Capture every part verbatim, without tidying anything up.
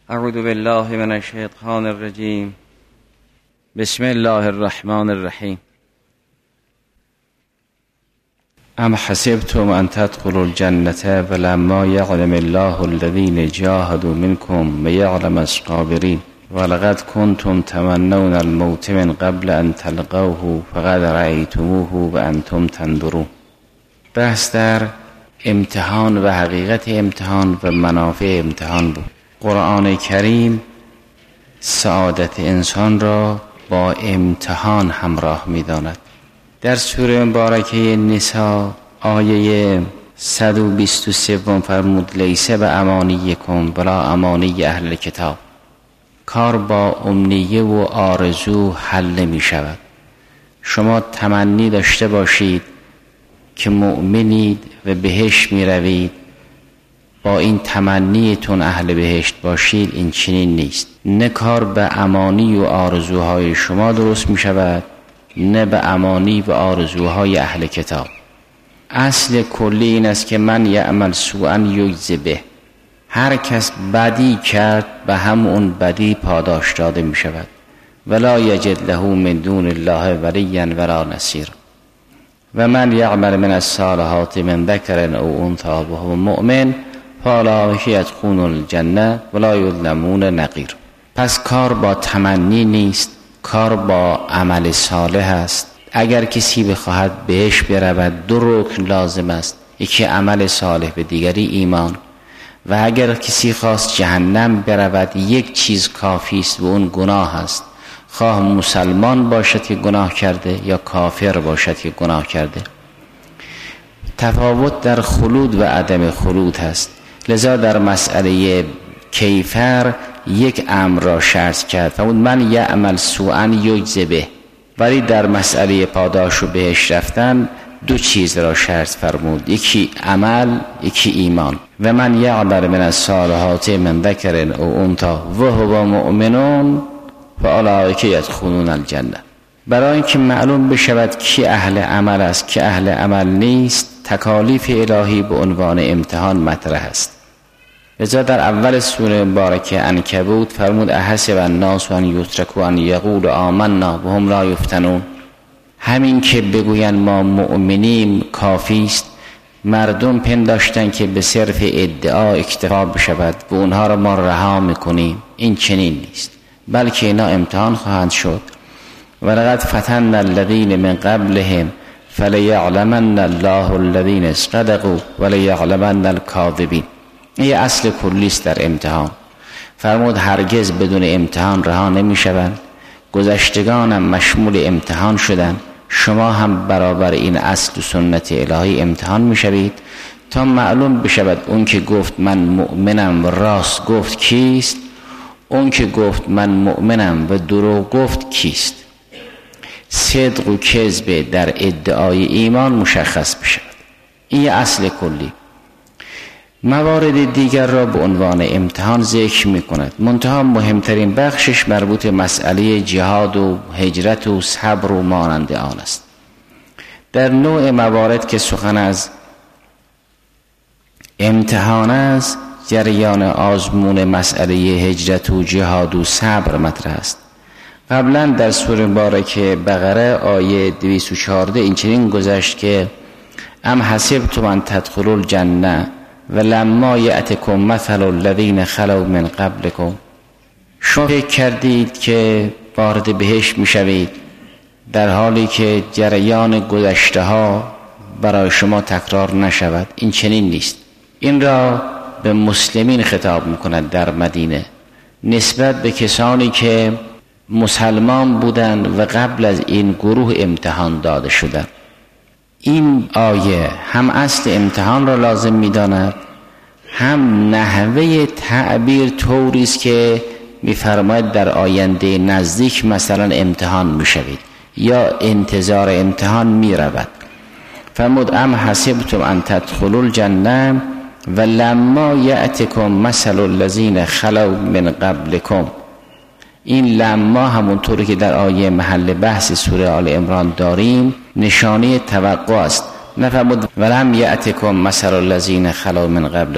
اعوذ بالله من الشیطان الرجیم. بسم الله الرحمن الرحیم. ام حسبتم ان تدخلوا الجنة ولما يعلم الله الذين جاهدوا منكم ويعلم الصابرين ولقد كنتم تمنون الموت من قبل ان تلقوه فقد رأيتموه وانتم تنظرون. بحث در امتحان و حقیقت امتحان و منافع امتحان بود. قرآن کریم سعادت انسان را با امتحان همراه می داند. در سوره مبارکه نساء آیه صد و بیست و سه فرمود لیس به امانیکم ولا امانی اهل کتاب. کار با امنیه و آرزو حل نمی شود. شما تمنی داشته باشید که مؤمنید و بهشت می روید، با این تمنیتون اهل بهشت باشید، این چنین نیست. نه کار به امانی و آرزوهای شما درست می شود، نه به امانی و آرزوهای اهل کتاب. اصل کلی این است که من یعمل سوءا یجز به. هر کس بدی کرد به همون بدی پاداش داده می شود. ولا یجد له من دون الله ولیا ولا نصیر. و من یعمل من الصالحات من ذکر او انثی وهو مؤمن فاولئک یدخلون الجنة ولا یظلمون نقیر. پس کار با تمنی نیست، کار با عمل صالح است. اگر کسی بخواهد بهش برود دو رکن لازم است، یکی عمل صالح و دیگری ایمان. و اگر کسی خواست جهنم برود یک چیز کافی است و اون گناه است، خواه مسلمان باشد که گناه کرده یا کافر باشد که گناه کرده. تفاوت در خلود و عدم خلود هست. لذا در مسئله کیفر یک امر را شرط کرد، فرمود من یعمل سوءا یجز به. ولی در مسئله پاداش و بهشت رفتن دو چیز را شرط فرمود، یکی عمل یکی ایمان. و من یعمل من الصالحات من ذکر او انثی وهو مؤمن فاولئک یدخلون الجنة. برای اینکه معلوم بشود کی اهل عمل است کی اهل عمل نیست، تکالیف الهی به عنوان امتحان مطرح است. لذا در اول سوره مبارکه عنکبوت فرمود احسب الناس ان یترکوا ان یقولوا آمنا وهم لا یفتنون. همین که بگوین ما مؤمنیم کافی است. مردم پنداشتن که به صرف ادعا اکتفا بشود و اونها را ما رها میکنیم. این چنین نیست، بلکه اینا امتحان خواهند شد. ولقد فتنا الذین من قبلهم فلیعلمن الله الذین صدقوا ولیعلمن الکاذبین. این اصل کلی است در امتحان. فرمود هرگز بدون امتحان رها نمی شوند. گذشتگانم مشمول امتحان شدند، شما هم برابر این اصل و سنت الهی امتحان می شوید تا معلوم بشود اون که گفت من مؤمنم و راست گفت کیست، اون که گفت من مؤمنم و دروغ گفت کیست. صدق و کذب در ادعای ایمان مشخص بشود. این اصل کلی. موارد دیگر را به عنوان امتحان ذکر می کند. منتها مهمترین بخشش مربوط مسئله جهاد و هجرت و صبر و مانند آن است. در نوع موارد که سخن از امتحان است، جریان آزمون مسئله هجرت و جهاد و صبر مطرح است. قبلا در سوره مبارکه بقره آیه دویست و چهارده این چنین گذشت که ام حسبتم ان تدخلوا الجنة ولما یأتکم مثل الذین خلوا من قبلکم. شما فکر کردید که وارد بهشت میشوید در حالی که جریان گذشته ها برای شما تکرار نشود. این چنین نیست. این را به مسلمین خطاب میکند در مدینه، نسبت به کسانی که مسلمان بودند و قبل از این گروه امتحان داده شدند. این آیه هم اصل امتحان را لازم می‌داند، هم نحوه تعبیر طوری است که می‌فرماید در آینده نزدیک مثلا امتحان می‌شوید یا انتظار امتحان می‌رود. فرمود ام حسبتم ان تدخلوا الجنة ولما یأتکم مثل الذین خلوا من قبلکم. این لما همونطوری که در آیه محل بحث سوره آل عمران داریم نشانه توقع است. نفرمود ولم یأتکم مثل الذین خلوا من قبلکم،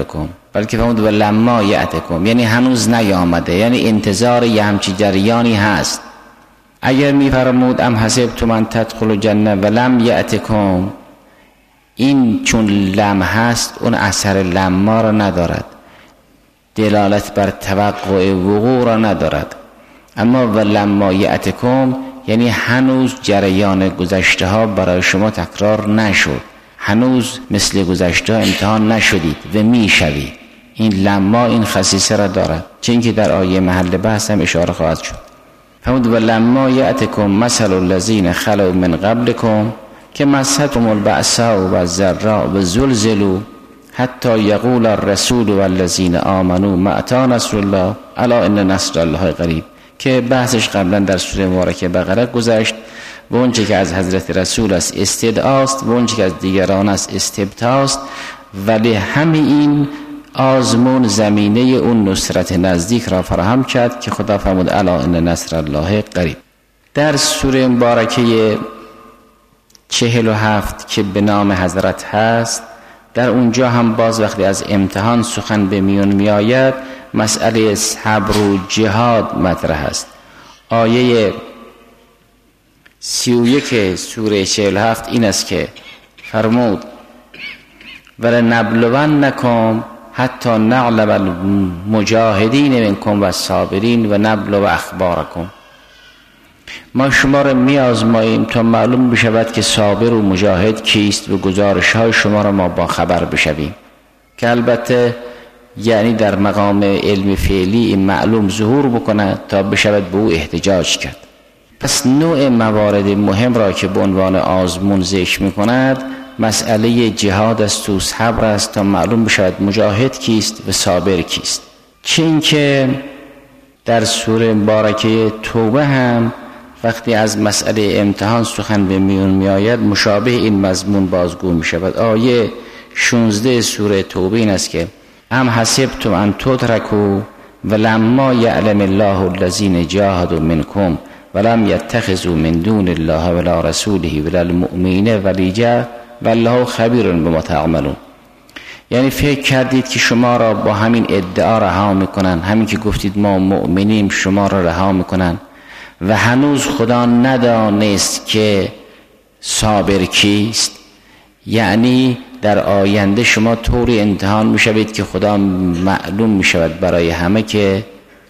بلکه فرمود و لما یأتکم، یعنی هنوز نیامده، یعنی انتظار یه همچی جریانی هست. اگر میفرمود ام حسبتم ان تدخلوا الجنه و لم یأتکم، این چون لم هست اون اثر لما را ندارد، دلالت بر توقع وقوع را ندارد. اما و لما یأتکم یعنی هنوز جریان گذشته ها برای شما تکرار نشد، هنوز مثل گذشته ها امتحان نشدید و میشوید. این لما این خصیصه را دارد، چون که در آیه محل بحث هم اشاره خواهد شد. فرمود و لما یأتکم مثل الذین خلوا من قبلکم که مستهم البأساء و الضراء و زلزلوا حتی یقول الرسول والذین آمنوا متى نصر الله الا ان نصر الله قریب، که بحثش قبلا در سوره مبارکه بقره گذشت. و اونچه که از حضرت رسول است استدعاست و اونچه که از دیگران است استبتاست، ولی همین این آزمون زمینه اون نصرت نزدیک را فراهم کرد که خدا فرمود الا ان نصر الله قریب. در سوره مبارکه چهل و هفت که به نام حضرت هست، در اونجا هم باز وقتی از امتحان سخن به میون می آید مسئله صبر و جهاد مطرح است. آیه سی و یک سوره چهل و هفت این است که فرمود ولنبلونکم حتی نعلم المجاهدین منکم و الصابرین و نبلو اخبارکم، ما شما را می آزماییم تا معلوم بشود که صابر و مجاهد کیست و گزارش های شما را ما با خبر بشویم، که البته یعنی در مقام علم فعلی این معلوم ظهور بکنه تا بشود به او احتجاج کرد. پس نوع موارد مهم را که به عنوان آزمون ذکر می کند مسئله جهاد است و صبر است تا معلوم بشود مجاهد کیست و صابر کیست. چون که در سوره مبارکه توبه هم وقتی از مسئله امتحان سخن به میون می آید مشابه این مضمون بازگو می شود. آیه شانزده سوره توبه این است که ام حسبتم ان تترکوا ولما یعلم الله الذین جاهدوا منکم ولم یتخذوا من دون الله ولا رسوله ولا المؤمنین ولیجا والله خبیر بما تعملون. یعنی فکر کردید که شما را با همین ادعا رها میکنن، همین که گفتید ما مؤمنیم شما را رها میکنن و هنوز خدا ندانست که صابر کیست. یعنی در آینده شما طوری امتحان میشوید که خدا معلوم میشود برای همه که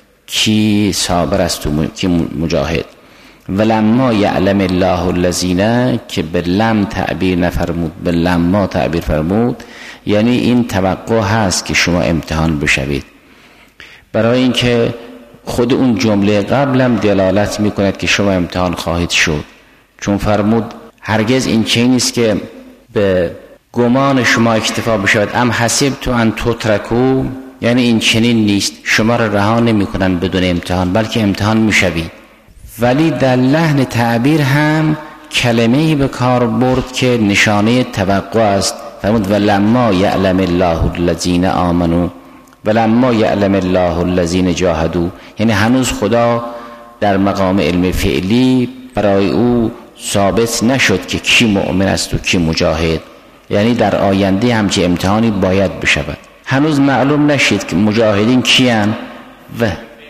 کی صابر است و کی مجاهد. ولما یعلم الله الذین که به لم تعبیر نفرمود، به لما تعبیر فرمود، یعنی این توقع هست که شما امتحان بشوید، برای اینکه خود اون جمله قبلم دلالت میکند که شما امتحان خواهید شد. چون فرمود هرگز این چیزی نیست که به گمان شما اکتفا بشود. ام حسبتم ان تترکوا، یعنی این چنین نیست، شما را رها نمیکنن بدون امتحان، بلکه امتحان میشوید. ولی در لحن تعبیر هم کلمه‌ای به کار برد که نشانه توقع است. فرمود ولما یعلم الله الذین آمنوا ولما یعلم الله الذین جاهدوا، یعنی هنوز خدا در مقام علم فعلی برای او ثابت نشد که کی مؤمن است و کی مجاهد، یعنی در آینده همچه امتحانی باید بشود. هنوز معلوم نشید که مجاهدین کیان و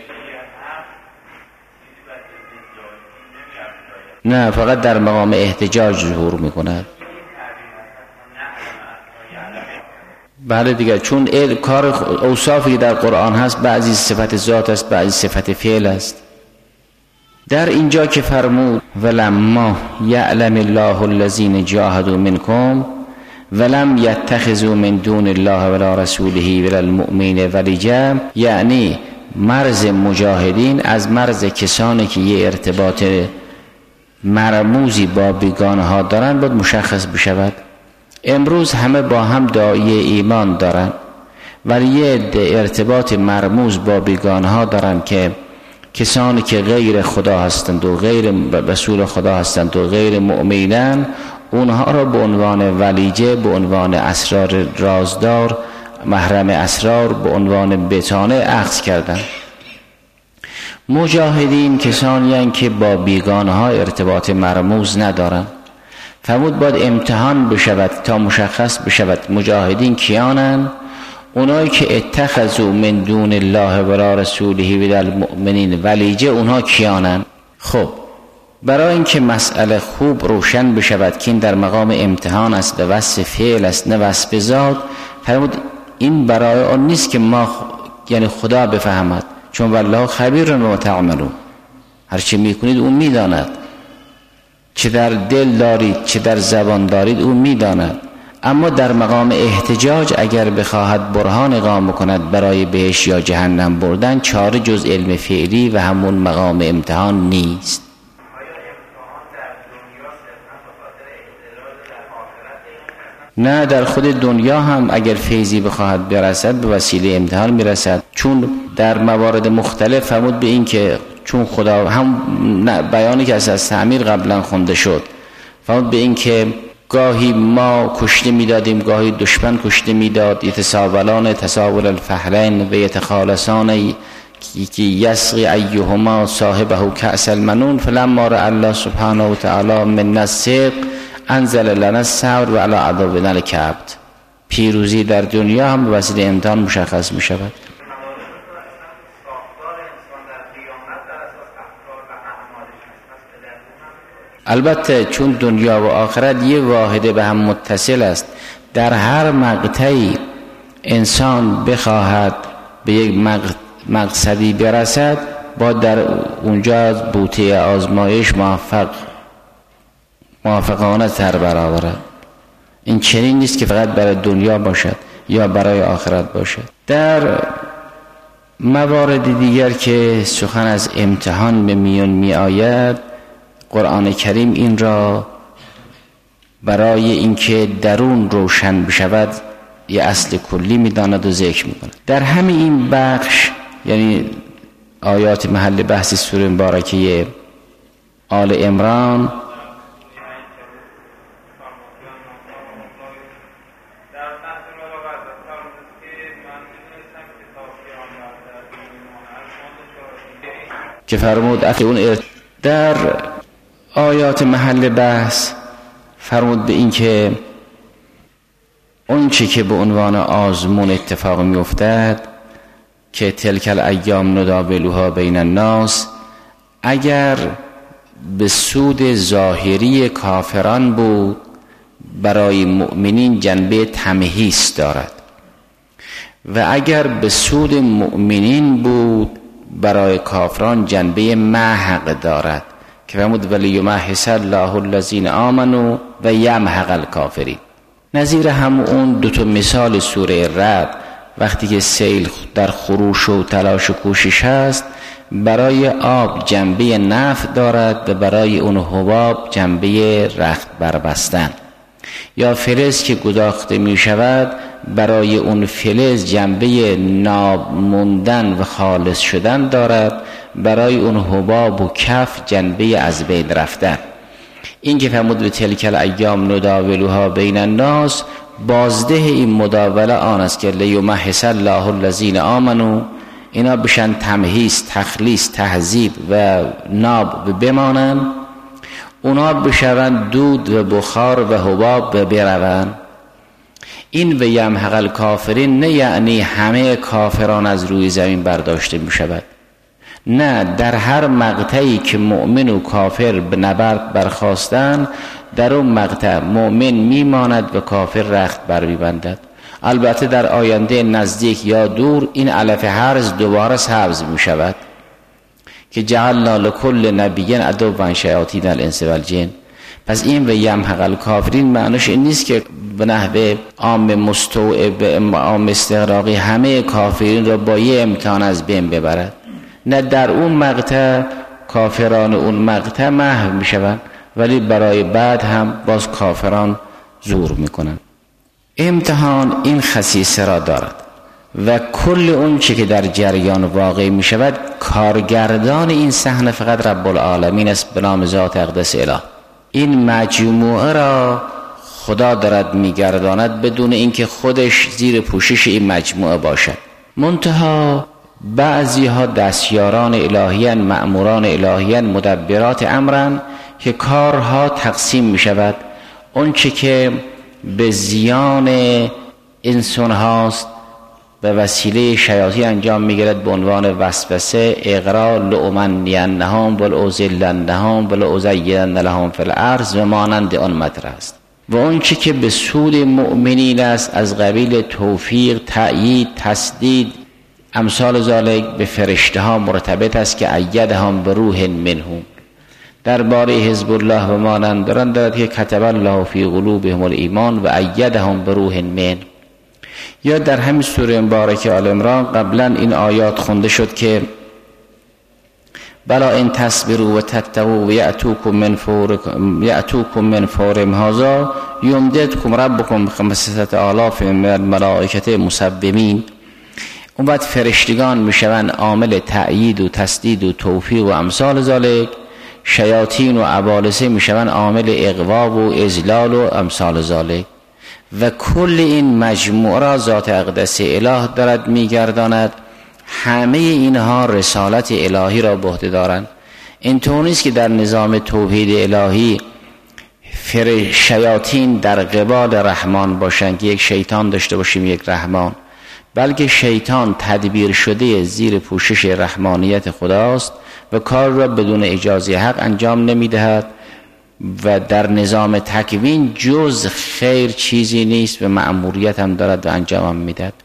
نه، فقط در مقام احتجاج ظهور میکند. بله دیگه، چون کار اوصافی در قرآن هست، بعضی صفت ذات است، بعضی صفت فعل است. در اینجا که فرمود ولما یعلم الله الذین جاهدوا منکم ولم یتخذوا من دون الله ولا رسوله ولا المؤمنین ولیجا، یعنی مرز مجاهدین از مرز کسانی که یه ارتباط مرموزی با بیگانه ها دارن باید مشخص بشود. امروز همه با هم داعی ایمان دارن، ولی یه ارتباط مرموز با بیگانه ها دارن که کسانی که غیر خدا هستند و غیر رسول خدا هستند و غیر مؤمنان، اونها را به عنوان ولیجه، به عنوان اسرار رازدار، محرم اسرار، به عنوان بتانه اخذ کردن. مجاهدین کسانی هستند که با بیگانه ها ارتباط مرموز ندارن. فرمود باید امتحان بشود تا مشخص بشود مجاهدین کیانند. اونایی که اتخذوا من دون الله و رسوله و المؤمنین ولیجه، اونها کیانن؟ خب برای اینکه مسئله خوب روشن بشود که این در مقام امتحان است و وصف فعل است نه وصف ذات، فرمود این برای آن نیست که ما یعنی خدا بفهمد، چون والله خبیر بما تعملون، هر چی میکنید اون میداند، چه در دل دارید چه در زبان دارید اون میداند. اما در مقام احتجاج اگر بخواهد برهان اقامه کند برای بهش یا جهنم بردن، چاره جز علم فعلی و همون مقام امتحان نیست. نه، در خود دنیا هم اگر فیضی بخواهد برسد به وسیله امتحان میرسد، چون در موارد مختلف فرمود به این که چون خدا هم بیانی که از تعمیر قبلا خونده شد، فرمود به این که گاهی ما کشته میدادیم گاهی دشمن کشته میداد، یتساولان تساول الفحلین و یتخالصان که یسقی ایهما صاحبه کأس المنون، فلما رأى الله سبحانه و تعالی من الصدق انزل لنا الصبر و علی عذابنا الکبد. پیروزی در دنیا هم به وسیله امتحان مشخص می شود. البته چون دنیا و آخرت یه واحده به هم متصل است، در هر مقطعی انسان بخواهد به یک مقصدی برسد با در اونجا از بوته آزمایش موفق موافقانه تر برآورد. این چنین نیست که فقط برای دنیا باشد یا برای آخرت باشد. در موارد دیگر که سخن از امتحان به میان می آید، قرآن کریم این را برای اینکه درون روشن بشود یه اصل کلی می داند و ذکر می کند. در همین این بخش یعنی آیات محل بحث سوره مبارکه آل عمران، که فرمود اخی اون در آیات محل بحث فرمود به این که اون چی که به عنوان آزمون اتفاق می افتد که تلک الایام نداولوها بین الناس، اگر به سود ظاهری کافران بود برای مؤمنین جنبه تمهیز دارد و اگر به سود مؤمنین بود برای کافران جنبه محق دارد که فرمود ولیمحص الله الذین آمنوا و یمحق الکافرین. نظیر هم اون دو تا مثال سوره رعد وقتی که سیل در خروش و تلاش و کوشش هست، برای آب جنبه نفع دارد و برای اون حباب جنبه رخت بربستن، یا فلز که گداخته می شود برای اون فلز جنبه ناموندن و خالص شدن دارد، برای اون حباب و کف جنبه از بین رفتن. این که فرمود به تلک الایام نداولوها بین الناس، بازده این مداوله آن است که لیمحص الله الذین آمنوا، اینا بشن تمهیز، تخلیص، تهذیب و ناب بمانن، اونا بشون دود و بخار و حباب و برون. این و یمحق الکافرین نه یعنی همه کافران از روی زمین برداشته می شود، نه، در هر مقطعی که مؤمن و کافر به نبرد برخاستن در اون مقطع مؤمن میماند و کافر رخت بر میبندد. البته در آینده نزدیک یا دور این علف حرز دوباره حفظ می شود که جعلنا لکل نبی عدوا شیاطین الانس والجن. پس این و یمحق الکافرین معنیش این نیست که به نحو عام مستوعب عام استغراقی همه کافرین را با یه امتحان از بین ببرد، نه، در اون مقطع کافران اون مقطع محو می شوند ولی برای بعد هم باز کافران زور می کنند. امتحان این خصیصه را دارد و کل اون چی که در جریان واقع می شود کارگردان این صحنه فقط رب العالمین است به نام ذات اقدس اله. این مجموعه را خدا دارد می گرداند بدون اینکه خودش زیر پوشش این مجموعه باشد. منتها بعضی ها دستیاران الهیان، مأموران الهیان، مدبرات امرن که کارها تقسیم می شود. اون چی که به زیان انسان هاست به وسیله شیاطین انجام میگیرد به عنوان وسوسه، اغرا، لأمنینهم ولأضلنهم ولأزینن لهم فی الارض و مانند آن مطرح است. و اون چی که به سود مؤمنین است از قبیل توفیق، تأیید، تسدید، امثال ذالک به فرشته ها مرتبط است که ایدهم به روح منهم. درباره حزب الله و مانند دارن دارد که کتب الله فی قلوبهم الایمان و ایدهم به روح من. یا در همین سوره مبارکه آل عمران قبلا این آیات خونده شد که بلا ان تصبروا و تتقوا و یأتوکم من فورکم یأتوکم من فورهم هذا یمددکم ربکم بخمسة آلاف من الملائکة مسومین. اون بعد فرشتگان میشوند عامل تأیید و تسدید و توفیق و امثال ذالک، شیاطین و ابالسه میشوند عامل اغوا و اذلال و امثال ذالک. و کل این مجموعه را ذات اقدس اله دارد میگرداند. همه اینها رسالت الهی را به عهده دارند. اینطور نیست که در نظام توحید الهی فر شیاطین در قبال رحمان باشند که یک شیطان داشته باشیم یک رحمان، بلکه شیطان تدبیر شده زیر پوشش رحمانیت خداست و کار را بدون اجازه حق انجام نمیدهد و در نظام تکوین جز خیر چیزی نیست و مأموریت هم دارد و انجام هم میدهد.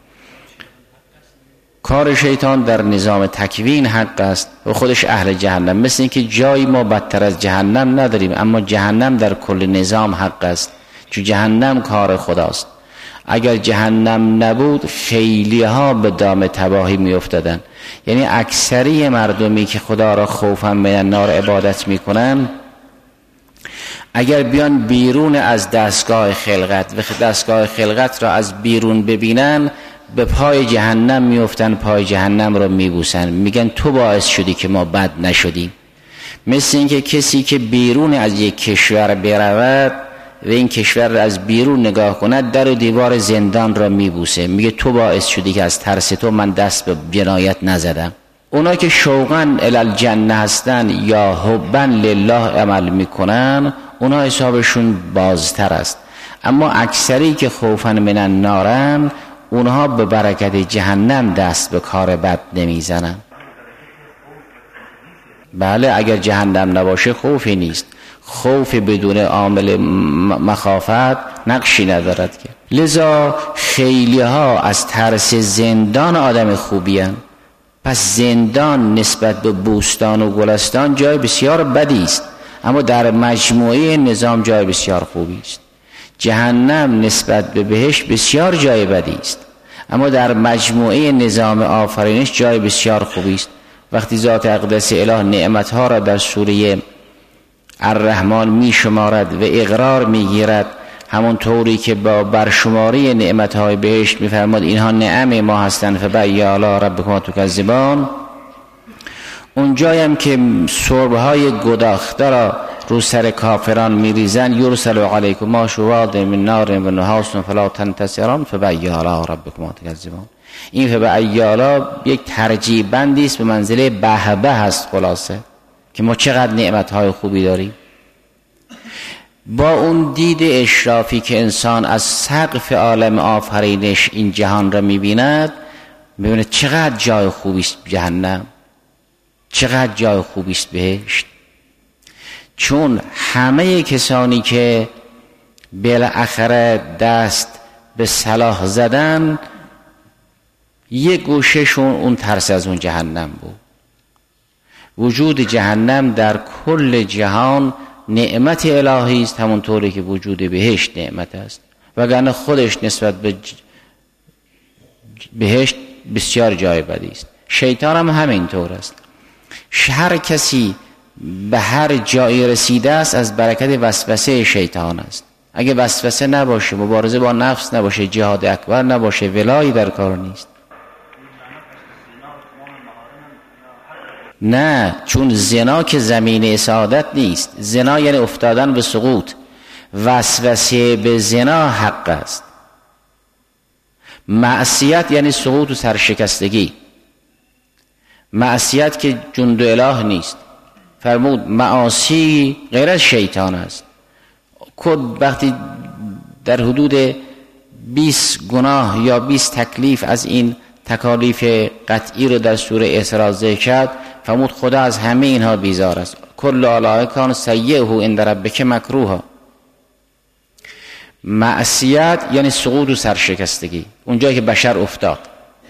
کار شیطان در نظام تکوین حق است و خودش اهل جهنم، مثل این که جایی ما بدتر از جهنم نداریم، اما جهنم در کل نظام حق است چون جهنم کار خداست. اگر جهنم نبود خیلی ها به دام تباهی می افتادن. یعنی اکثری مردمی که خدا را خوفا من النار عبادت می کنن اگر بیان بیرون از دستگاه خلقت و دستگاه خلقت را از بیرون ببینن به پای جهنم می افتن، پای جهنم را می بوسن، میگن تو باعث شدی که ما بد نشدیم. مثل اینکه کسی که بیرون از یک کشور برود و این کشور را از بیرون نگاه کند در و دیوار زندان را میبوسه، میگه تو باعث شدی که از ترس تو من دست به جنایت نزدم. اونا که شوقاً الی الجنه هستن یا حباً لله عمل میکنن اونا حسابشون بازتر است، اما اکثری که خوفاً من النارن اونها به برکت جهنم دست به کار بد نمیزنن. بله اگر جهنم نباشه خوفی نیست، خوف بدون عامل مخافت نقشی ندارد که. لذا خیلی ها از ترس زندان آدم خوبی هن. پس زندان نسبت به بوستان و گلستان جای بسیار بدی است، اما در مجموعه نظام جای بسیار خوبی است. جهنم نسبت به بهشت بسیار جای بدی است، اما در مجموعه نظام آفرینش جای بسیار خوبی است. وقتی ذات اقدس اله نعمتها را در سوره الرحمن می شمارد و اقرار می گیرد، همون طوری که با برشماری نعمتهای بهشت می فرماد اینها نعم ما هستند فبأی آلاء ربکما تکذبان، اونجایی هم که سربهای گداخته را رو سر کافران می ریزن یرسل علیکما شواظ من نار و نحاس فلا تنتصران فبأی آلاء ربکما تکذبان. این فبأی آلاء یک ترجیح بندی است به منزله به به هست. خلاصه که ما چقدر نعمتهای خوبی داریم. با اون دید اشرافی که انسان از سقف عالم آفرینش این جهان را می‌بیند، می‌بینه چقدر جای خوبی است جهنم، چقدر جای خوبی است بهشت. چون همه کسانی که بالاخره دست به صلاح زدن یک گوشهشون اون ترس از اون جهنم بود. وجود جهنم در کل جهان نعمت الهی است، همونطوری که وجود بهشت نعمت است، وگرنه خودش نسبت به بهشت بسیار جای بدی است. شیطان هم همینطور است. هر کسی به هر جایی رسیده است از برکت وسوسه شیطان است. اگه وسوسه نباشه، مبارزه با نفس نباشه، جهاد اکبر نباشه، ولایی در کار نیست. نه، چون زنا که زمینه سعادت نیست. زنا یعنی افتادن به سقوط. وسوسه به زنا حق است. معصیت یعنی سقوط و سرشکستگی. معصیت که جند اله نیست. فرمود معاصی غیر از شیطان است. کد وقتی در حدود بیست گناه یا بیست تکلیف از این تکالیف قطعی رو در سوره اسراء ذکر کرد، فرمود خدا از همه اینها بیزار است. کل آلاء کان سیئه عند ربک مکروها. معصیت یعنی سقوط و سرشکستگی، اونجایی که بشر افتاد.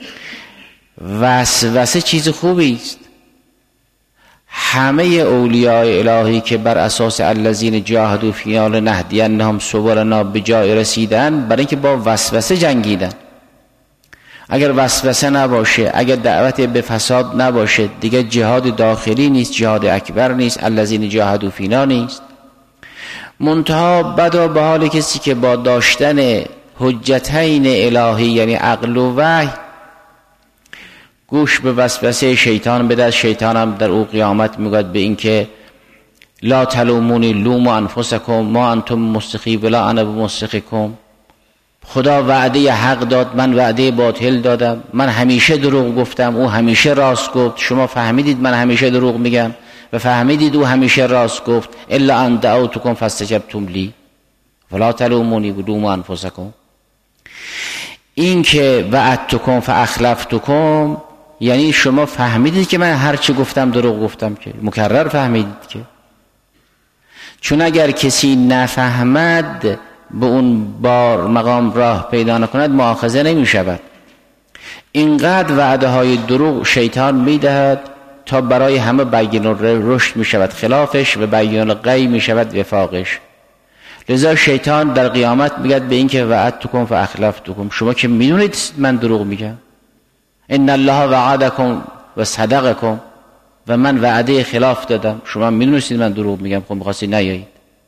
وسوسه چیز خوبی است. همه اولیاء الهی که بر اساس الذین جاهدوا فینا لنهدینهم سبلنا به جای رسیدن، برای اینکه با وسوسه جنگیدن. اگر وسوسه نباشه، اگر دعوت به فساد نباشه، دیگه جهاد داخلی نیست، جهاد اکبر نیست، الذین جاهدوا فینا نیست. منتها بدا به حال کسی که با داشتن حجتین الهی یعنی عقل و وحی گوش به وسوسه شیطان بده. شیطان هم در او قیامت میگوید به این که لا تلومونی لوموا انفسکم ما انتم مستخی ولا انا بمستخیکم. خدا وعده حق داد، من وعده باطل دادم، من همیشه دروغ گفتم، او همیشه راست گفت. شما فهمیدید من همیشه دروغ میگم و فهمیدید او همیشه راست گفت. الا ان دعوتکم فاستجبتم لی ولا تلومونی لوموا انفسکم. این که وعدتکم فاخلفتکم یعنی شما فهمیدید که من هر چی گفتم دروغ گفتم، که مکرر فهمیدید که. چون اگر کسی نفهمد به اون بار مقام راه پیدا نکند مؤاخذه نمی شود. اینقدر وعده های دروغ شیطان می دهد تا برای همه بیان رشد می شود خلافش و بیان غی می شود وفاقش. لذا شیطان در قیامت میگه به این که وعدتکم فاخلفتکم، شما که میدونید من دروغ میگم. ان الله وعدکم و صدقکم، و من وعده خلاف دادم، شما میدونید من دروغ میگم، خب میخواستید نیایید.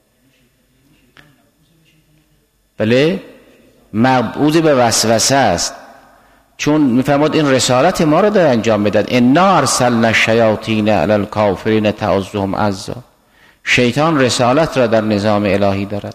بله، مبعوض به وسوسه است. چون میفرماد این رسالت ما رو داره انجام میداد. انا ارسلنا الشیاطین علی الکافرین تعزهم عزا. شیطان رسالت را در نظام الهی دارد.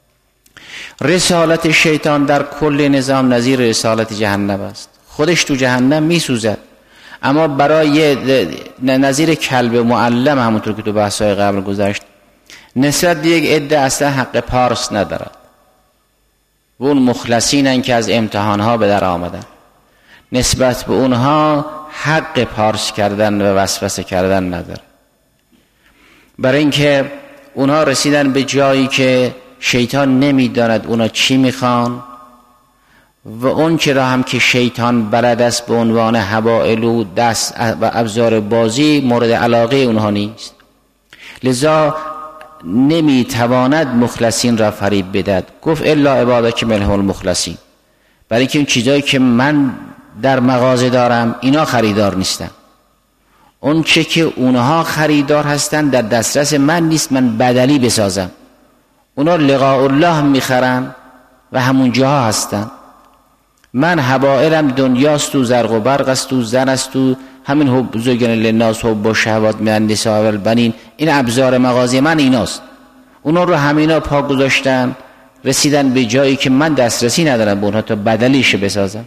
رسالت شیطان در کل نظام نظیر رسالت جهنم است. خودش تو جهنم میسوزد، اما برای نظیر کلب معلم، همونطور که تو بحث‌های قبل گذشت، نسبت به یک عده اصلا حق پارس ندارد. و اون مخلصینن که از امتحانها به در آمدن، نسبت به اونها حق پارس کردن و وسوسه کردن نداره. برای اینکه اونها رسیدن به جایی که شیطان نمیداند اونا چی میخوان و اون که را هم که شیطان بلد است به عنوان حبائل و دست و ابزار بازی مورد علاقه اونها نیست. لذا نمیتواند مخلصین را فریب بدهد. گفت الا عبادک منهم المخلصین، برای اینکه اون چیزایی که من در مغازه دارم اینا خریدار نیستن. اون چه که اونها خریدار هستن در دسترس من نیست، من بدلی بسازم. اونا لقاء الله میخرن و همون جاها هستن. من حبائلم دنیاست و زرق و برق است و زن است و همین حب زوجن للناس حب و شهوات من النساء والبنین، این ابزار مغازه من ایناست. اونا رو همینا پا گذاشتن، رسیدن به جایی که من دسترسی ندارم به اونها تا بدلیش بسازم.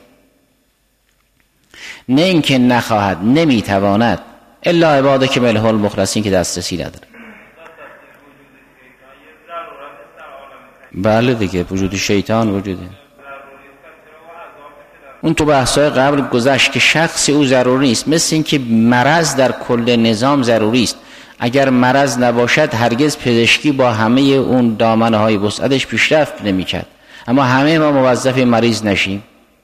نه اینکه نخواهد، نمیتواند. الا عبادک منهم المخلصین که دسترسی نداره. بله دیگه، وجود شیطان وجوده. اون تو بحثای قبل گذشت که شخصی او ضروری نیست، مثل این که مرض در کل نظام ضروری است. اگر مرض نباشد هرگز پزشکی با همه اون دامنه های وسعتش پیشرفت نمی‌کرد. اما همه ما موظف مریض نشیم.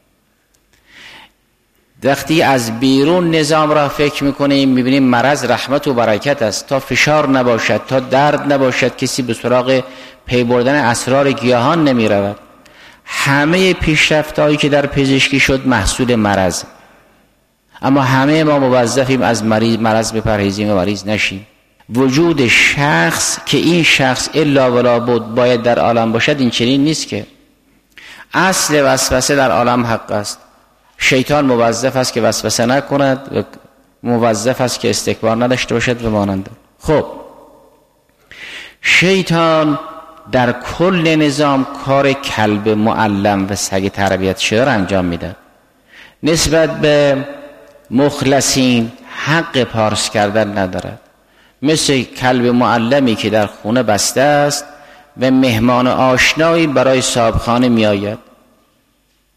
وقتی از بیرون نظام را فکر میکنیم میبینیم مرض رحمت و برکت است. تا فشار نباشد، تا درد نباشد، کسی به سراغ پی بردن اسرار گیاهان نمی رود. همه پیشرفت‌هایی که در پزشکی شد محصول مرض، اما همه ما موظفیم از مریض مرض بپرهیزیم و مریض نشیم. وجود شخص که این شخص الا ولا بود باید در عالم باشد، این چنین نیست. که اصل وسوسه در عالم حق است. شیطان موظف است که وسوسه نکند و موظف است که استکبار نداشته باشد و مانند. خب شیطان در کل نظام کار کلب معلم و سگ تربیت شده را انجام میده. نسبت به مخلصین حق پارس کردن ندارد. مثل کلب معلمی که در خونه بسته است و مهمان آشنایی برای صاحبخانه می آید.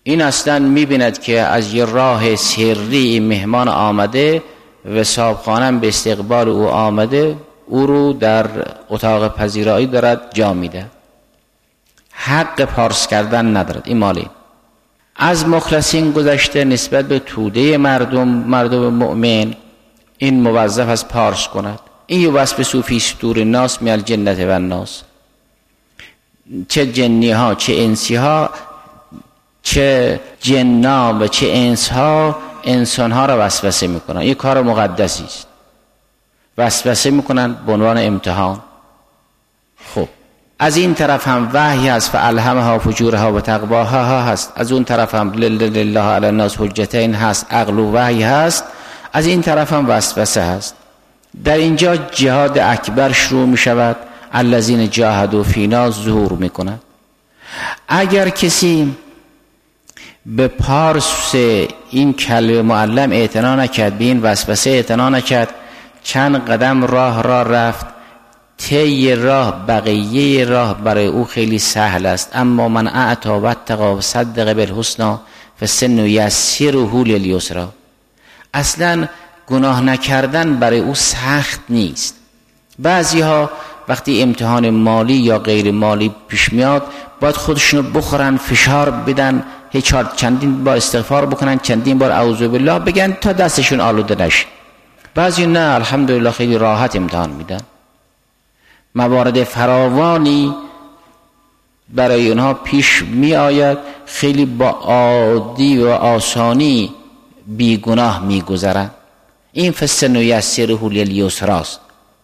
این اصلا میبیند که از یه راه سری مهمان آمده و صاحبخانه به استقبال او آمده، او رو در اتاق پذیرایی دارد جا میده، حق پارس کردن ندارد. این مالی از مخلصین گذشته نسبت به توده مردم مردم مؤمن، این موظف از پارس کند. این یه وصف صوفی صدور ناس میال جنت و الناس، چه جنی ها چه انسی ها، چه جنا و چه انس ها انسان ها را وسوسه میکنن. این کار مقدسی است، وسوسه میکنن به عنوان امتحان. خب از این طرف هم وحی هست، فالهمها فجورها و تقواها هست. از اون طرف هم لله علی الناس حجتین هست، عقل و وحی هست. از این طرف هم وسوسه هست. در اینجا جهاد اکبر شروع می شود، الذین جاهدوا فینا ظهور می کند. اگر کسی به پارس این کلمه معلم اعتنا نکرد، به این وسوسه اعتنا نکرد، چند قدم راه را رفت، طی راه بقیه راه برای او خیلی سهل است. اما من اعطی و اتقی و صدق بالحسنی فسن یسره لیلیسری. اصلا گناه نکردن برای او سخت نیست. بعضی ها وقتی امتحان مالی یا غیر مالی پیش میاد باید خودشونو بخورن، فشار بدن، هیچ چندین بار استغفار بکنن، چندین بار اعوذ بالله بگن تا دستشون آلوده نشه. بعضی نه، الحمدلله خیلی راحت امتحان میدن. موارد فراوانی برای اونها پیش می آید، خیلی با عادی و آسانی بی گناه می گذرن. این فسن یسره لیلیسری است.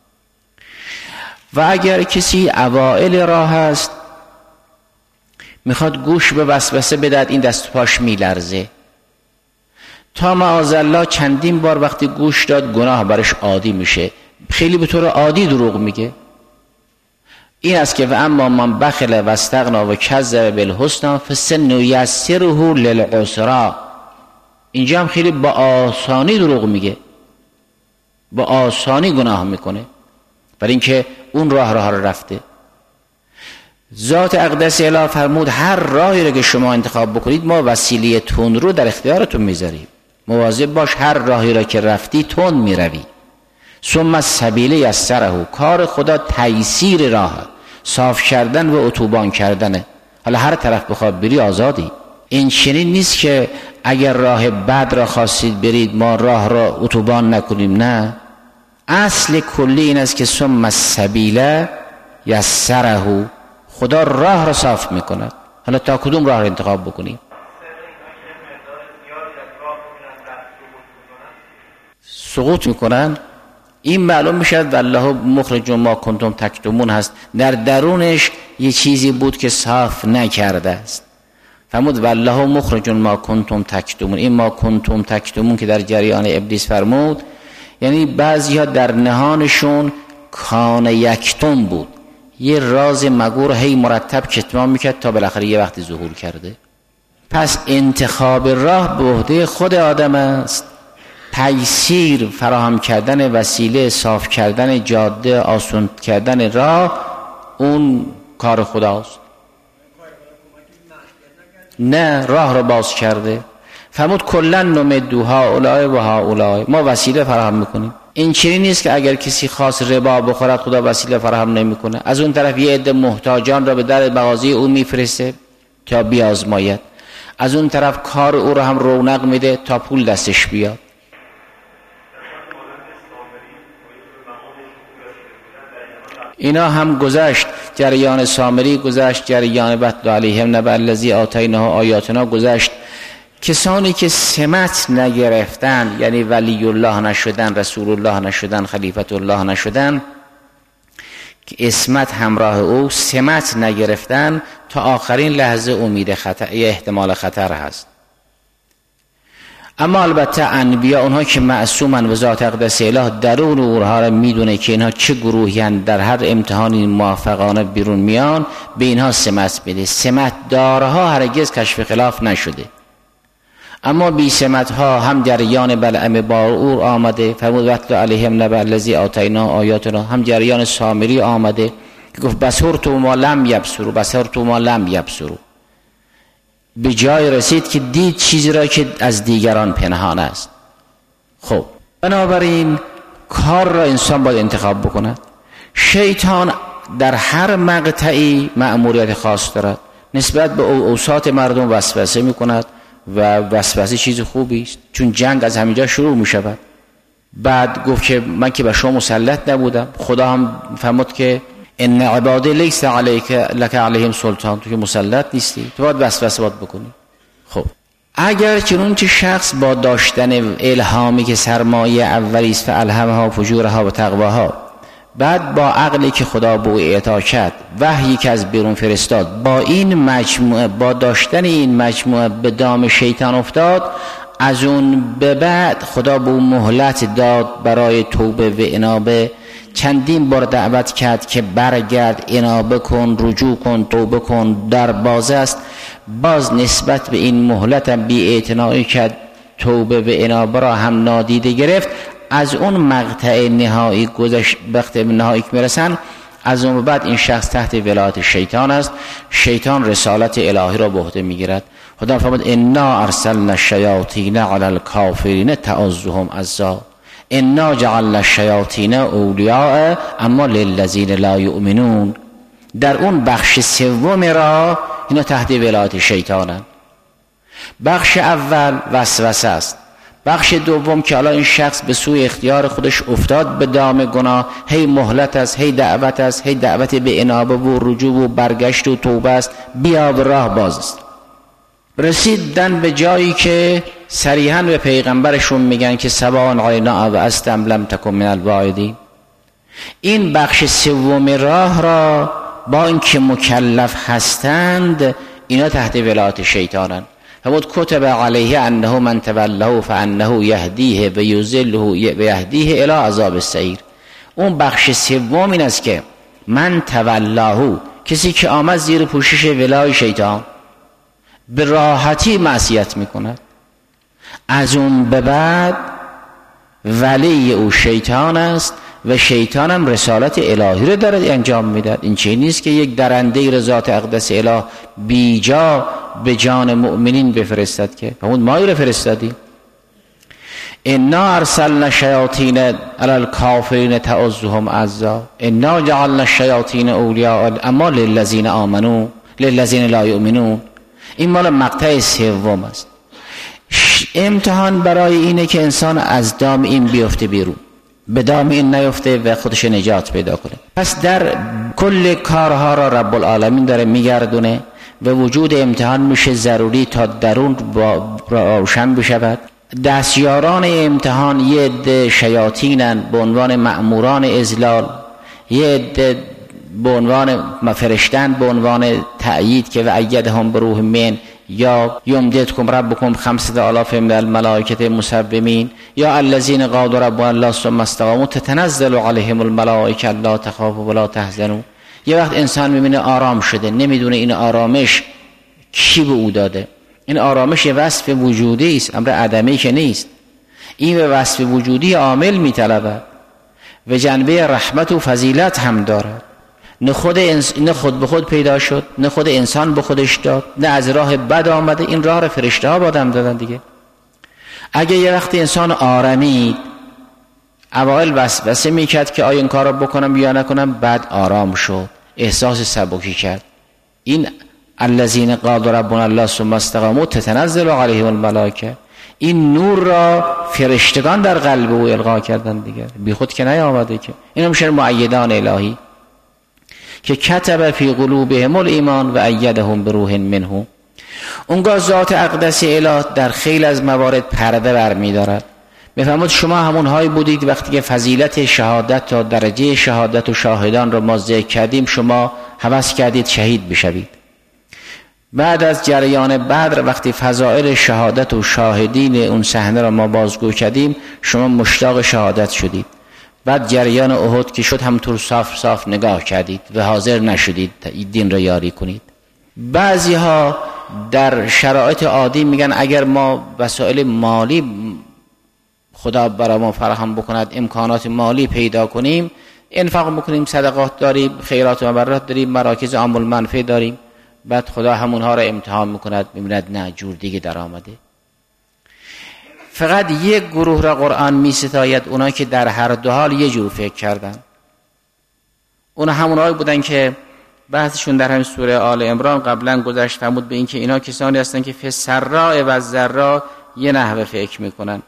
و اگر کسی اوائل راه است میخواد گوش به وسوسه بدهد، این دست و پاش میلرزه، تا معاذالله چندین بار وقتی گوش داد گناه برش عادی میشه، خیلی به طور عادی دروغ میگه. این است که و اما من بخل و استغنا و کذب بالحسنی فسن یسره للعسری. اینجا هم خیلی با آسانی دروغ میگه، با آسانی گناه میکنه، برای اینکه اون راه راه رو رفته. ذات اقدس اله فرمود هر راهی رو که شما انتخاب بکنید ما وسیله تون رو در اختیارتون میذاریم، مواظب باش هر راهی رو که رفتی تون میروی. ثم السبیل یسره، کار خدا تیسیر راه، صاف کردن و اتوبان کردنه. حالا هر طرف بخواد بری آزادی. این چنین نیست که اگر راه بد را خواستید برید ما راه را اتوبان نکنیم، نه. اصل کلی این است که ثم السبیل یسره، خدا راه را صاف میکند. حالا تا کدوم راه را انتخاب بکنیم؟ سقوط میکنن. این معلوم میشد والله مخرج ما کنتم تکتمون هست، در درونش یه چیزی بود که صاف نکرده است. فرمود والله مخرج ما کنتم تکتمون. این ما کنتم تکتمون که در جریان ابلیس فرمود، یعنی بعضی ها در نهانشون کان یکتم بود، یه راز مگور هی مرتب کتمان میکرد تا بالاخره یه وقتی ظهور کرده. پس انتخاب راه به عهده خود آدم است. تیسیر فراهم کردن وسیله، صاف کردن جاده، آسان کردن راه، اون کار خداست. نه، راه رو باز کرده. فرمود کلن نمدو هؤلاء و هؤلاء، ما وسیله فراهم میکنیم. این چنین نیست که اگر کسی خاص ربا بخورد خدا وسیله فراهم نمیکنه. از اون طرف یه عده محتاجان را به در مغازه او میفرسته تا بیازماید، از اون طرف کار او را هم رونق میده تا پول دستش بیاد. اینا هم گذشت، جریان سامری گذشت، جریان واتل علیهم نبأ الذی آتیناه آیاتنا گذشت. کسانی که سمت نگرفتن، یعنی ولی الله نشدن، رسول الله نشدن، خلیفت الله نشدن، که اسمت همراه او، سمت نگرفتن، تا آخرین لحظه امید خطر یا احتمال خطر هست. اما البته انبیا، اونها که معصومن و ذات اقدس اله درون اونها را میدونه که اینها چه گروهی هستند، در هر امتحانی موفقانه بیرون میان، به اینها سمت بده. سمت دارها هرگز کشف خلاف نشده. اما بی سمت ها هم جریان بلعم باور آمده، فرمود واتل علیهم نبأ الذی آتیناه آیاتنا، هم جریان سامری آمده که گفت بصرت ما لم یبصروا، بصرت ما لم یبصروا. به جای رسید که دید چیزی را که از دیگران پنهان است. خب بنابراین کار را انسان باید انتخاب بکند. شیطان در هر مقطعی مأموریت خاص دارد، نسبت به اوساط مردم وسوسه می کند و وسوسه چیز خوبی است، چون جنگ از همینجا شروع می شود. بعد گفت که من که به شما مسلط نبودم، خدا هم فرمود که ان عبادی لیس علیک لک علیهم سلطان، تو که مسلط نیستی، تو باید وسوسه باید بکنی. خب اگر چنانچه شخص با داشتن الهامی که سرمایه اولی است، فالهمها فجورها و تقواها، بعد با عقلی که خدا به او اعطا کرد، وحیی که از بیرون فرستاد، با این مجموعه، با داشتن این مجموعه به دام شیطان افتاد، از اون به بعد خدا به او مهلت داد برای توبه و انابه. چندین بار دعوت کرد که برگرد، انابه کن، رجوع کن، توبه کن، در باز است. باز نسبت به این مهلت هم بی اعتنایی کرد، توبه و انابه را هم نادیده گرفت. از اون مقطع نهایی گذشت، وقت نهایی که میرسن، از اون بعد این شخص تحت ولایت شیطان است. شیطان رسالت الهی را به عهده میگیرد. خدا فرمود انا ارسلنا الشیاطین علی الکافرین تعزهم عزا، انا جعلنا الشیاطین اولیاء اما للذین لا یؤمنون. در اون بخش سوم را اینا تحت ولایت شیطانند. بخش اول وسوسه است، بخش دوم که حالا این شخص به سوی اختیار خودش افتاد به دام گناه، هی مهلت است، هی دعوت است، هی دعوت به انابه و رجوع و برگشت و توبه است، بیا به راه باز است. رسیدن به جایی که صریحاً به پیغمبرشون میگن که سواء علینا و استم لم تکن من الواعدین. این بخش سوم راه را با اینکه مکلف هستند، اینا تحت ولایت شیطانند. فرمود کتب علیه انه من توله فانه یهدیه و یضله و یهدیه الی عذاب السعیر. اون بخش سوم این است که من تولاه، کسی که آمد زیر پوشش ولای شیطان به راحتی معصیت میکند، از اون به بعد ولی او شیطان است و شیطان هم رسالت الهی رو داره انجام میداد. این چه نیست که یک درنده رضات اقدس اله بیجا به جان مؤمنین بفرستد، که همون مایی رو فرستادیم. انا ارسلنا الشیاطین علی الکافرین تعزهم عزا، انا جعلنا الشیاطین اولیاء اما للذین آمنوا للذین لا یؤمنون. این مال مقطع سوم است. امتحان برای اینه که انسان از دام این بیفته بیرون، به دام این نیفته و خودش نجات پیدا کنه. پس در کل کارها را رب العالمین داره میگردونه و وجود امتحان میشه ضروری تا درون روشن بشود. دستیاران امتحان یه عده شیاطینن به عنوان مأموران اذلال، یه عده به عنوان فرشتن به عنوان تأیید که و ایدهم بروح من، یا یمددکم ربکم خمسة آلاف من الملائکه مسومین، یا الذین قالوا ربنا الله ثم استقاموا تتنزل علیهم الملائکه الا تخافوا ولا تحزنوا. یه وقت انسان میبینه آرام شده، نمیدونه این آرامش کی به او داده. این آرامش یه وصف وجودی است، امر عدمی که نیست. این به وصف وجودی عامل میطلبد و جنبه رحمت و فضیلت هم دارد. نه خود, انس... نه خود به خود پیدا شد، نه خود انسان به خودش داد، نه از راه بد آمده. این راه فرشته ها بادم دادن دیگه. اگه یه وقت انسان آرامید، اوائل وسوسه میکرد که آیا این کار رو بکنم یا نکنم، بعد آرام شد، احساس سبکی کرد. این الذین قالوا ربنا الله ثم استقاموا تتنزل علیهم الملائکه، این نور را فرشتگان در قلب او القا کردن دیگه، بی خود که نیامده که. اینا میشه مؤیدان الهی که کتب فی قلوبهم الایمان و ایدهم بروح منه. اونگاه ذات اقدس اله در خیلی از موارد پرده برمی دارد. میفهمد شما همون هایی بودید وقتی که فضیلت شهادت تا درجه شهادت و شاهدان را ما ذکر کردیم، شما هوس کردید شهید بشوید. بعد از جریان بدر وقتی فضائل شهادت و شاهدین اون صحنه را ما بازگو کردیم، شما مشتاق شهادت شدید. بعد جریان احد که شد همطور صاف صاف نگاه کردید و حاضر نشدید دین را یاری کنید. بعضی ها در شرایط عادی میگن اگر ما وسایل مالی خدا برای ما فراهم بکند، امکانات مالی پیدا کنیم، انفاق بکنیم، صدقات داریم، خیرات و مبررات داریم، مراکز عام المنفعه داریم، بعد خدا همونها را امتحان میکند، میبیند نه جور دیگه در آمده. فقط یک گروه را قرآن میستاید، اونا که در هر دو حال یه جور فکر کردن. اونا همونهایی بودن که بحثشون در همین سوره آل عمران قبلا گذشت، فرمود به این که اینا کسانی هستن که فی سراء و ضراء یه نحوه فکر میکنن.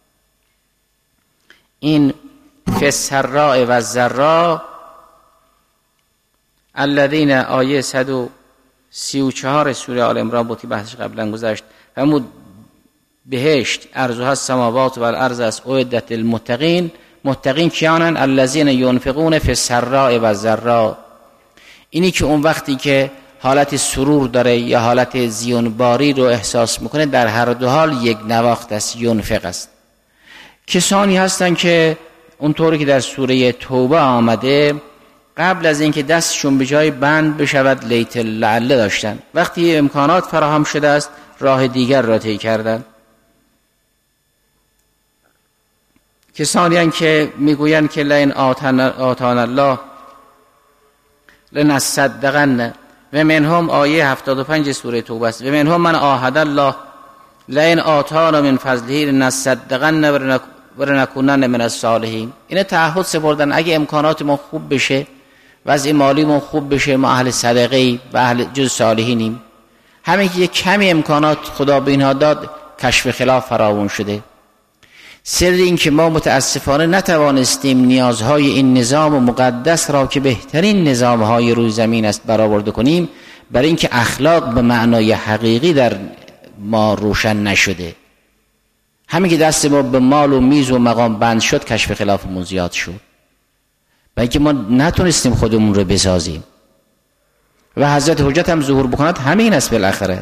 این فی سراء و ضراء الذین آیه صد و سی و چهار سوره آل عمران بود که بحثش قبلا گذشت. فرمود بهشت عرضها السماوات و الارض است اعدت للمتقین. متقین کیانن؟ الذین ينفقون فی السراء و الضراء. اینی که اون وقتی که حالت سرور داره یا حالت زیانباری رو احساس میکنه در هر دو حال یک نواخت است، ینفق است. کسانی هستن که اونطوری که در سوره توبه آمده قبل از اینکه دستشون به جای بند بشود لیت لعله داشتن، وقتی امکانات فراهم شده است راه دیگر را طی کردن. کسانی هستند که میگویند که لئن آتانا الله لنصدقن و منهم آیه هفتاد و پنج سوره توبه است. و منهم من عاهد الله لئن آتانا من فضله لنصدقن و لنکونن من الصالحین. این تعهد سپردن اگه امکانات ما خوب بشه، وضع مالی ما خوب بشه، ما اهل صدقه و اهل جز صالحینیم. همین که یک کمی امکانات خدا به اینها داد کشف خلاف فراوان شده. سر این که ما متاسفانه نتوانستیم نیازهای این نظام مقدس را که بهترین نظامهای روی زمین است برآورده کنیم، برای اینکه اخلاق به معنای حقیقی در ما روشن نشده. همین که دست ما به مال و میز و مقام بند شد کشف خلافمون زیاد شد، برای اینکه ما نتونستیم خودمون رو بسازیم. و حضرت حجت هم ظهور بکند همین است بالاخره.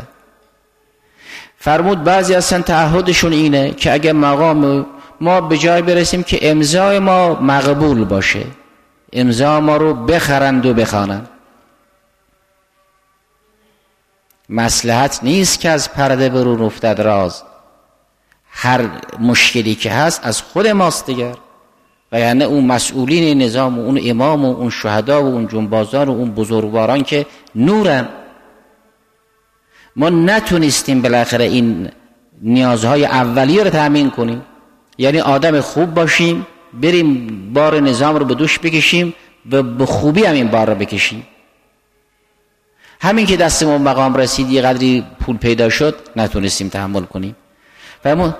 فرمود بعضی اصلا تعهدشون اینه که اگه مقام ما به جای برسیم که امضای ما مقبول باشه، امضا ما رو بخرند و بخوانند. مصلحت نیست که از پرده برون افتد راز، هر مشکلی که هست از خود ماست دیگر. و یعنی اون مسئولین نظام و اون امام و اون شهدا و اون جنبازان و اون بزرگواران که نورن، ما نتونستیم بالاخره این نیازهای اولیه رو تأمین کنیم. یعنی آدم خوب باشیم، بریم بار نظام رو به دوش بکشیم و به خوبی هم این بار رو بکشیم. همین که دستمون مقام رسید یه قدری پول پیدا شد نتونستیم تحمل کنیم. فهمون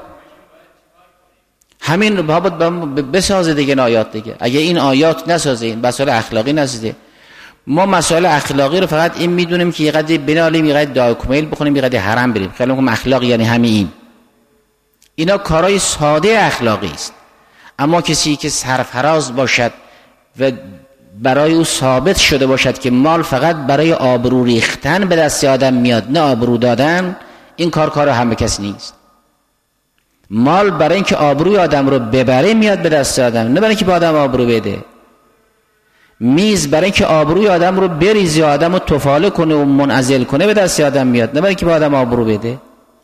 همین بابت بسازه دیگه این آیات دیگه. اگه این آیات نسازه، این مسائل اخلاقی نسازه، ما مسائل اخلاقی رو فقط این میدونیم که یه قدری بنالیم، یه قدری دایکمیل بخونیم، یه قدری حرم بریم. خیلی میگم اخلاق یعنی همین این. اینا کارهای ساده اخلاقی است. اما کسی که سرفراز باشد و برای او ثابت شده باشد که مال فقط برای آبرو ریختن به دست آدم میاد نه آبرو دادن، این کار کار همه کس نیست. مال برای اینکه آبروی آدم رو ببره میاد به دست آدم، نه برای اینکه به آدم آبرو بده. میز برای اینکه آبروی آدم رو بریزه، آدم رو تفاله کنه و منعزل کنه به دست آدم میاد، نه برای اینکه به آدم آبرو بده.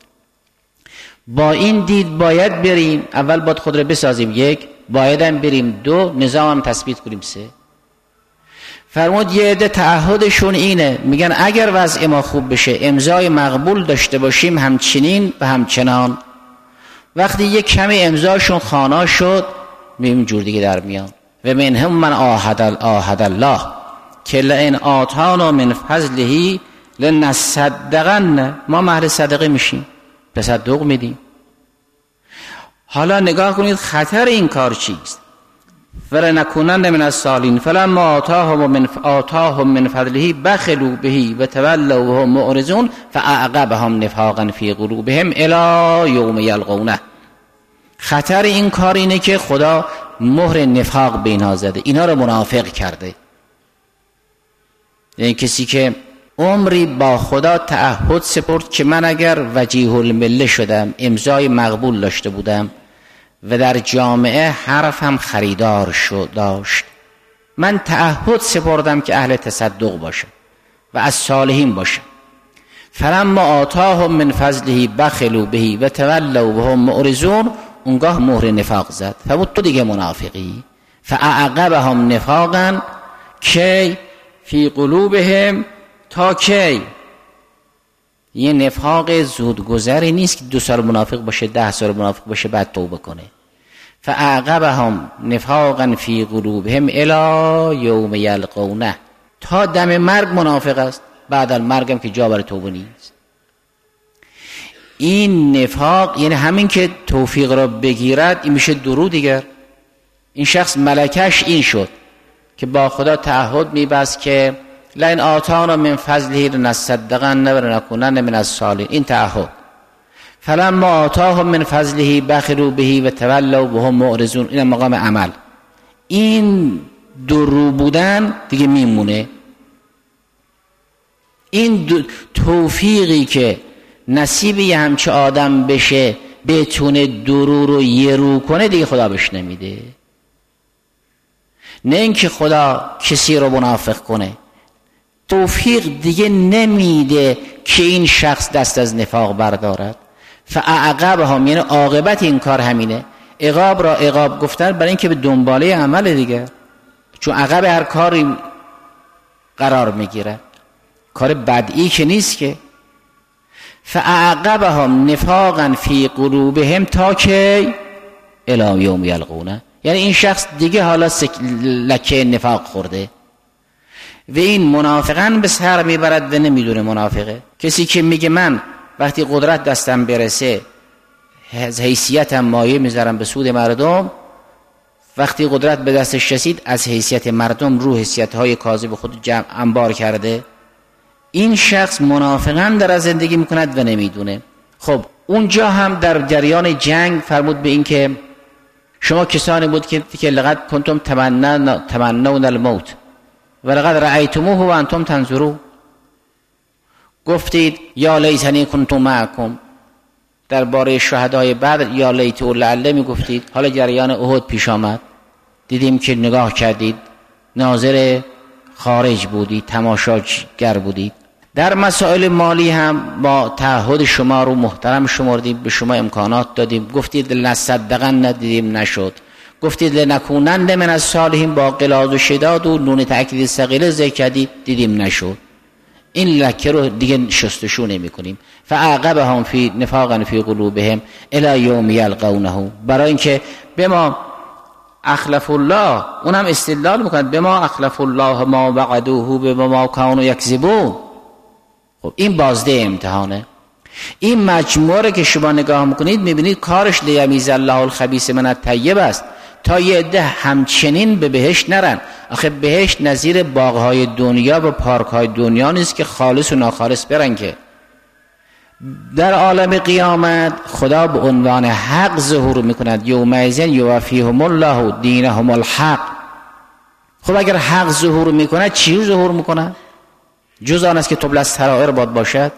با این دید باید بریم، اول باید خود رو بسازیم، یک بایدم بریم، دو نظام هم تثبیت کنیم، سه. فرمود یه عده تعهدشون اینه، میگن اگر وضع ما خوب بشه امضای مقبول داشته باشیم همچنین و همچنان. وقتی یک کمی امضاشون خوانا شد میبینیم جور دیگه در میان. و منهم من عاهد عاهد الله که لئن آتانا من فضله لنصدقن، ما مهر صدقه میشیم، تصدق میدیم. حالا نگاه کنید خطر این کار چیست. فلنکونن من الصالحین فلما آتاهم من آتاهم من فضله بخلوا به و تولوا وهم معرضون فاعقبهم نفاقا فی قلوبهم الی یوم یلقونه. خطر این کار اینه که خدا مهر نفاق به اینها زده، اینها رو منافق کرده. یعنی کسی که عمری با خدا تعهد سپرد که من اگر وجیه المله شدم، امضای مقبول داشته بودم و در جامعه حرفم خریدار شد داشت، من تعهد سپردم که اهل تصدق باشم و از صالحین باشم. فلما آتاهم من فضله بخلوا به و تولوا وهم معرضون، اونگاه مهر نفاق زد. فرمود تو دیگه منافقی. فاعقبهم نفاقا کی فی قلوبهم، تا کی؟ یه نفاق زودگذری نیست که دو سال منافق باشه، ده سال منافق باشه بعد توبه کنه. فاعقبهم نفاقا فی قلوبهم الی یوم یلقونه، تا دم مرگ منافق است، بعد از مرگم که جا برای توبه نیست. این نفاق یعنی همین که توفیق را بگیرد این میشه درو دیگر. این شخص ملکش این شد که با خدا تعهد میبست که لئن آتانا من فضله لنصدقن و لنکونن من الصالحین. این تعهد. فلما آتاهم من فضله بخلوا به و تولوا وهم معرضون. این مقام عمل. این درو بودن دیگه میمونه. این توفیقی که نصیب یه همچه آدم بشه بتونه درو رو یه رو کنه دیگه خدا بهش نمیده. نه اینکه خدا کسی رو منافق کنه، توفیق دیگه نمیده که این شخص دست از نفاق بردارد. فاعقبهم یعنی عاقبت این کار همینه. عقاب را عقاب گفتن برای اینکه به دنباله عمل دیگه، چون عقب هر کاری قرار میگیره، کار بدئی که نیست که. فاعقبهم نفاقا فی قلوبهم تا که الی یوم یلقونه، یعنی این شخص دیگه حالا لکه نفاق خورده و این منافقان به سر میبرد و نمیدونه منافقه. کسی که میگه من وقتی قدرت دستم برسه از حیثیتم مایه میذارم به سود مردم، وقتی قدرت به دستش رسید از حیثیت مردم رو حیثیت‌های کاذب خود جمع انبار کرده. این شخص منافقاً در زندگی میکند و نمیدونه. خب اونجا هم در جریان جنگ فرمود به این که شما کسانی بود که که لقد کنتم تمنون تمنون الموت و لقد رأیتموه و انتم تنظرون. گفتید یا لیتنی کنت معکم درباره شهدای بدر، یا لیت و لعله میگفتید. حالا جریان احد پیش آمد، دیدیم که نگاه کردید ناظر خارج بودید، تماشاگر بودید. در مسائل مالی هم با تعهد شما رو محترم شمردیم، به شما امکانات دادیم. گفتید لنصدقن، ندیدیم نشد. گفتید لنکونن من الصالحین، با غلاظ و شداد و نون تأکید ثقیله ذکر کردید، دیدیم نشد. این لکه رو دیگه شستشو نمی کنیم. فاعقبهم فی نفاقا فی قلوبهم الی یوم یلقونه، برای اینکه به ما اخلف الله، اونم استدلال میکنند به ما اخلف الله ما وعدوه به ما کانوا یکذبون. خب این بازده امتحانه. این مجموعه که شما نگاه میکنید میبینید کارش لیمیز الله الخبیث من الطیب است، تا یه عده همچنین به بهشت نرن. آخه بهشت نظیر باغهای دنیا و پارکهای دنیا نیست که خالص و ناخالص برن. که در عالم قیامت خدا به عنوان حق ظهور میکند، یومئذ یوفیهم الله دینهم الحق. خب اگر حق ظهور میکند چی ظهور میکند؟ جز آن است که تبلی السرائر باد باشد،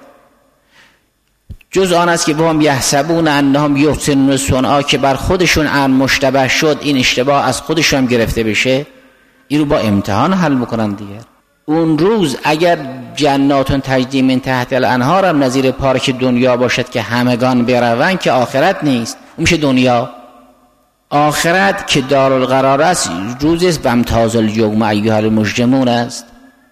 جز آن است که وهم یحسبون انهم یحسنون صنعا، که بر خودشون ان مشتبه شد این اشتباه از خودشون گرفته بشه. این رو با امتحان حل میکنن دیگر. اون روز اگر جناتون تجری من تحت الانهار هم نظیر پارک دنیا باشد که همگان بروند، که آخرت نیست، اون میشه دنیا. آخرت که دارالقرار است روزی است وامتاز الیوم ایها المجرمون است.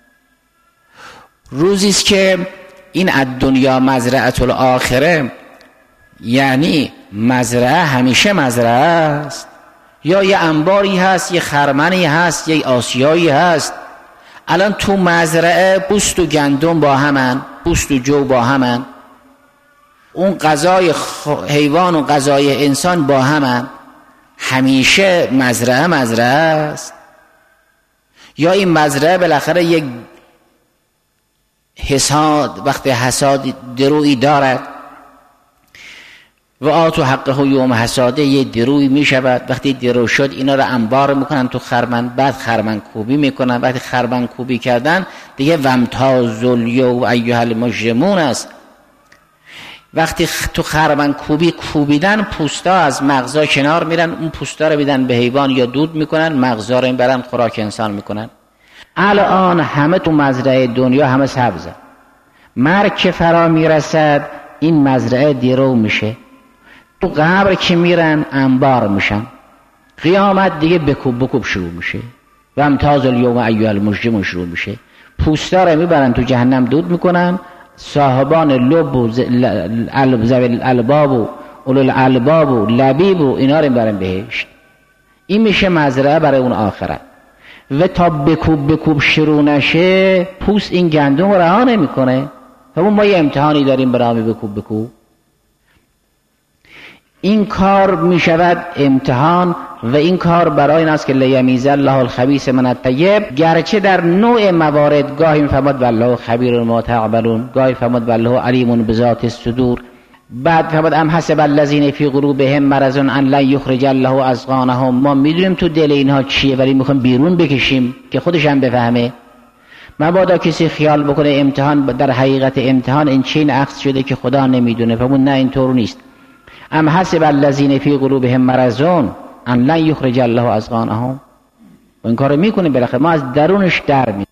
روزی است که این الدنیا مزرعه الاخره، یعنی مزرعه همیشه مزرعه است، یا یه انباری هست، یه خرمنی هست، یه آسیایی هست. الان تو مزرعه پوست و گندم با همن، پوست و جو با همن، اون غذای حیوان و غذای انسان با همن. همیشه مزرعه مزرعه است. یا این مزرعه بالاخره یک حساد، وقت حساد درویی دارد و آتو حقه یوم حساده، یه دروی می شود. وقتی درو شد اینا رو انبار میکنن تو خرمن، بعد خرمن کوبی میکنن. وقتی خرمن کوبی کردن دیگه وامتاز الیوم ایها المجرمون است. وقتی تو خرمن کوبی کوبیدن پوستا از مغزا کنار میرن، اون پوستا رو میدن به حیوان یا دود میکنن، مغزا رو این برن خوراک انسان میکنن. الان همه تو مزرعه دنیا همه سبزه. مرگ که فرا میرسد این مزرعه دیرو میشه، تو قبر که میرن انبار میشن. قیامت دیگه بکوب بکوب شروع میشه و امتاز الیوم ایها المجرمون شروع میشه. پوستا رو میبرن تو جهنم دود میکنن، صاحبان لب و ذوی الالباب و اولو الالباب و لبیب و اینا رو میبرن بهشت. این میشه مزرعه برای اون آخرت. و تا بکوب بکوب شروع نشه پوست این گندم رو رها نمیکنه. همون ما یه امتحانی داریم برای بکوب بکوب. این کار میشود امتحان و این کار برای این است که لیمیز الله الخبیث من الطیب، گرچه در نوع موارد گاهی میفرماد والله خبیر ما تعملون، گاهی فرماد والله علیم بذات الصدور، بعد فرمود ام حسب الذین فی قلوبهم مرض ان لن یخرج الله اضغانهم. ما میدونیم تو دل اینها چیه ولی میخوایم بیرون بکشیم که خودش هم بفهمه. مبادا کسی خیال بکنه امتحان در حقیقت امتحان این چین عکس شده که خدا نمیدونه. فرمود نه اینطور نیست. ام حسب الذین فی قلوبهم مرض ان لن یخرج الله اضغانهم. این کارو میکنه بالاخره ما از درونش در می